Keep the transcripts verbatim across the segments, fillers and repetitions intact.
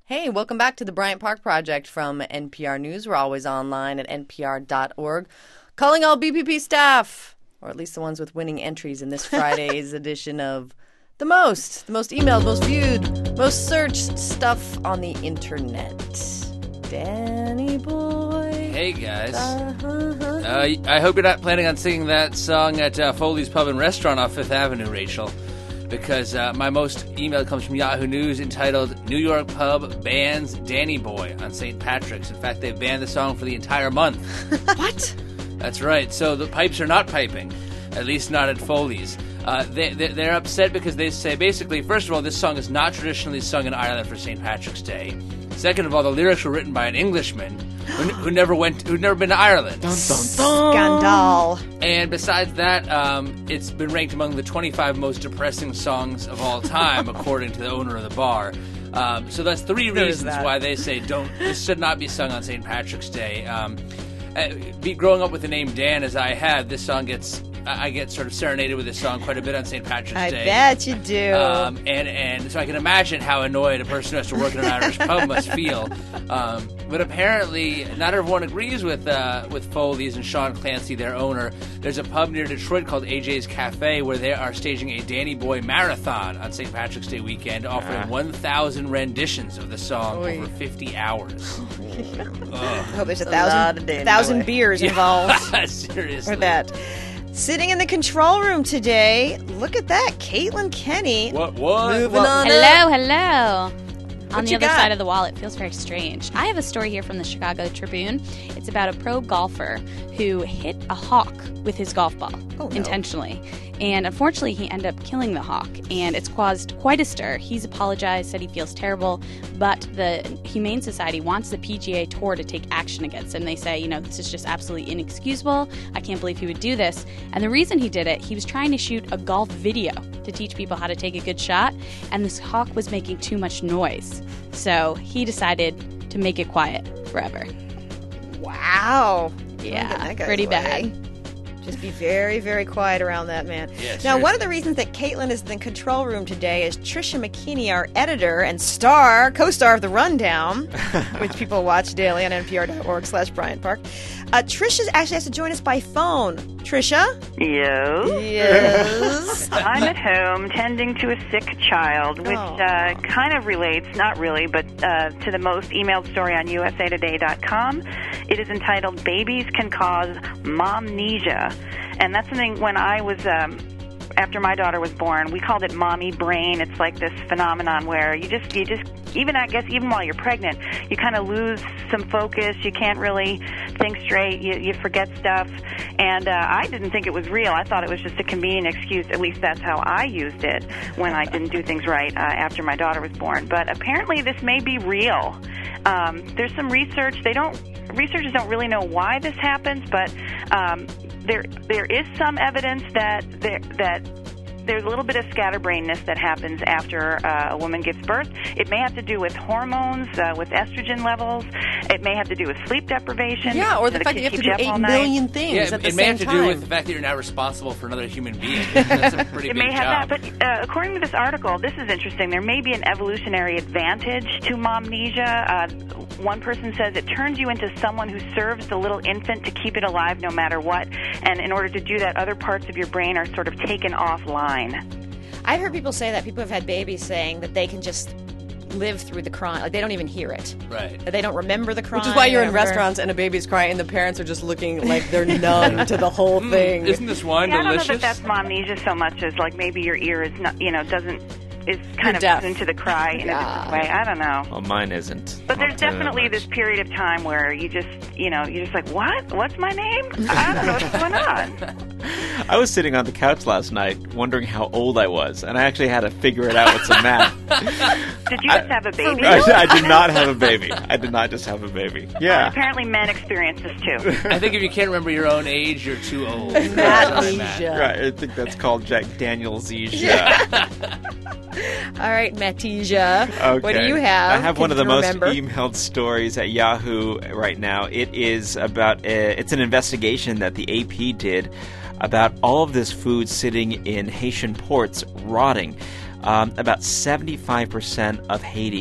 Hey, welcome back to the Bryant Park Project from N P R News. We're always online at N P R dot org. Calling all B P P staff, or at least the ones with winning entries in this Friday's edition of The Most, the most emailed, most viewed, most searched stuff on the internet. Danny boy. Hey, guys. Uh-huh. Uh, I hope you're not planning on singing that song at uh, Foley's Pub and Restaurant off Fifth Avenue, Rachel, because uh, my most email comes from Yahoo News entitled New York Pub Bans Danny Boy on Saint Patrick's. In fact, they banned the song for the entire month. What? That's right. So the pipes are not piping, at least not at Foley's. Uh, they, they, they're upset because they say, basically, first of all, this song is not traditionally sung in Ireland for Saint Patrick's Day. Second of all, the lyrics were written by an Englishman who, who never went, who'd never been to Ireland. Dun, dun, dun. Scandal. And besides that, um, it's been ranked among the twenty-five most depressing songs of all time, according to the owner of the bar. Um, so that's three There's reasons that. why they say don't. This should not be sung on Saint Patrick's Day. Um, uh, be, growing up with the name Dan as I have, this song gets. I get sort of serenaded with this song quite a bit on Saint Patrick's I Day. I bet you do. Um, and, and so I can imagine how annoyed a person who has to work in an Irish pub must feel. Um, but apparently, not everyone agrees with uh, with Foley's and Sean Clancy, their owner. There's a pub near Detroit called A J's Cafe where they are staging a Danny Boy marathon on Saint Patrick's Day weekend, offering Ah. one thousand renditions of the song Oy. over fifty hours. I hope there's a That's a lot thousand, of Danny thousand Boy. beers involved Seriously. for that. Sitting in the control room today, look at that, Caitlin Kenny. What? What? Moving What? on up. Hello, hello. On the you other got? side of the wall, it feels very strange. I have a story here from the Chicago Tribune. It's about a pro golfer who hit a hawk with his golf ball Oh, no. intentionally. And unfortunately, he ended up killing the hawk, and it's caused quite a stir. He's apologized, said he feels terrible, but the Humane Society wants the P G A Tour to take action against him. They say, you know, this is just absolutely inexcusable. I can't believe he would do this. And the reason he did it, he was trying to shoot a golf video to teach people how to take a good shot, and this hawk was making too much noise. So he decided to make it quiet forever. Wow. Yeah, Look at that guy's pretty way. bad. Just be very, very quiet around that man. Yeah, now, seriously. one of the reasons that Caitlin is in the control room today is Trisha McKinney, our editor and star, co-star of The Rundown, which people watch daily on N P R dot org slash Bryant Park. Uh, Trisha actually has to join us by phone. Trisha? Yo. Yes. I'm at home tending to a sick child, which uh, kind of relates, not really, but uh, to the most emailed story on U S A Today dot com. It is entitled Babies Can Cause Momnesia. And that's something when I was, um, after my daughter was born, we called it mommy brain. It's like this phenomenon where you just, you just, even I guess even while you're pregnant, you kind of lose some focus. You can't really think straight. You, you forget stuff. And uh, I didn't think it was real. I thought it was just a convenient excuse. At least that's how I used it when I didn't do things right uh, after my daughter was born. But apparently this may be real. Um, there's some research. They don't, researchers don't really know why this happens, but um, there there is some evidence that there, that there's a little bit of scatterbrainness that happens after uh, a woman gives birth. It may have to do with hormones, uh, with estrogen levels. It may have to do with sleep deprivation. Yeah, or the The fact that you kid have to do keeps you up eight all night. million things Yeah, at it, the it may same have to time. do with the fact that you're now responsible for another human being. That's a pretty It big may have job. that, but uh, according to this article, this is interesting. There may be an evolutionary advantage to momnesia. Uh, one person says it turns you into someone who serves the little infant to keep it alive no matter what, and in order to do that, other parts of your brain are sort of taken offline. I've heard people say that. People have had babies saying that they can just live through the crying. Like, they don't even hear it. Right. They don't remember the crying. Which is why you're in or- restaurants and a baby's crying and the parents are just looking like they're numb to the whole thing. Isn't this wine Yeah, I don't know delicious? that that's momnesia so much as like maybe your ear is not, you know, doesn't is kind of deaf. tuned to the cry in a Yeah. different way. I don't know. Well, mine isn't. But I'll there's tell you that definitely much. this period of time where you just, you know, you're just like, what? What's my name? I don't know what's going on. I was sitting on the couch last night wondering how old I was, and I actually had to figure it out with some math. Did you just have a baby? I, I did not have a baby. I did not just have a baby. Yeah. Apparently men experience this too. I think if you can't remember your own age, you're too old. That's what I meant. Amnesia. Right, I think that's called Jack Daniels Zija. All right, Matija. Okay. What do you have? I have Can one of the you most remember? emailed stories at Yahoo right now. It is about, uh, it's an investigation that the A P did about all of this food sitting in Haitian ports rotting. Um, about seventy-five percent of Haiti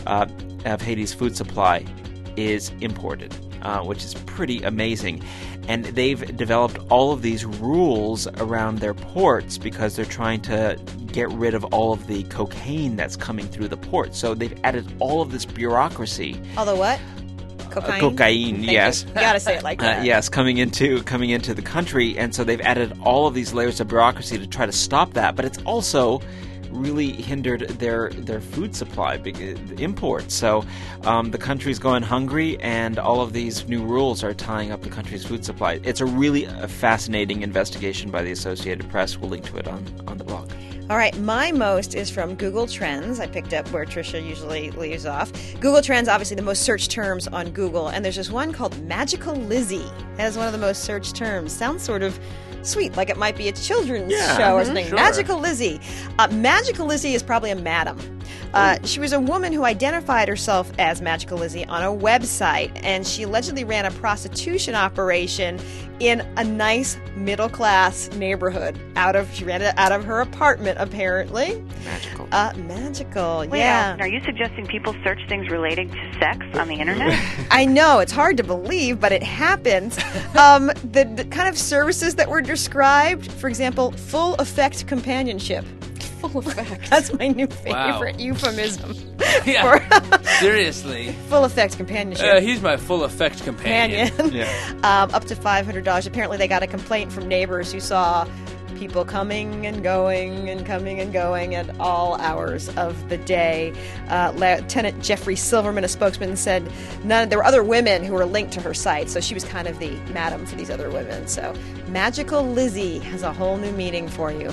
uh, of Haiti's food supply is imported, uh, which is pretty amazing. And they've developed all of these rules around their ports because they're trying to get rid of all of the cocaine that's coming through the port. So they've added all of this bureaucracy. Although what? Cocaine? Uh, cocaine, Thank yes. You, you gotta say it like that. Uh, yes, coming into coming into the country, and so they've added all of these layers of bureaucracy to try to stop that. But it's also really hindered their their food supply, big imports. So um, the country's going hungry, and all of these new rules are tying up the country's food supply. It's a really uh, fascinating investigation by the Associated Press. We'll link to it on, on the blog. All right, my most is from Google Trends. I picked up where Tricia usually leaves off. Google Trends, obviously the most searched terms on Google, and there's this one called Magical Lizzie. That is one of the most searched terms. Sounds sort of sweet, like it might be a children's Yeah, show or mhm, something. sure. Magical Lizzie. Uh, Magical Lizzie is probably a madam. Uh, she was a woman who identified herself as Magical Lizzie on a website, and she allegedly ran a prostitution operation in a nice middle-class neighborhood. Out of she ran it out of her apartment, apparently. Magical. Uh, magical, Wait, yeah. Allison, are you suggesting people search things relating to sex on the internet? I know, it's hard to believe, but it happened. Um, the, the kind of services that were described, for example, full effect companionship. Full effect. That's my new Wow. favorite euphemism. Yeah. for Seriously. full effect companionship. Uh, he's my full effect companion. Companion. Yeah. um, up to five hundred dollars. Apparently, they got a complaint from neighbors who saw people coming and going and coming and going at all hours of the day. Uh, Lieutenant Jeffrey Silverman, a spokesman, said none. There were other women who were linked to her site, so she was kind of the madam for these other women. So, Magical Lizzie has a whole new meaning for you.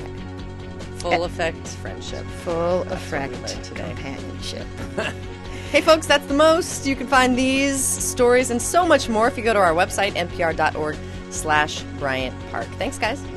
Full effect friendship. Full That's what effect we learned today. companionship. Hey, folks, that's the most. You can find these stories and so much more if you go to our website, npr dot org slash Bryant Park. Thanks, guys.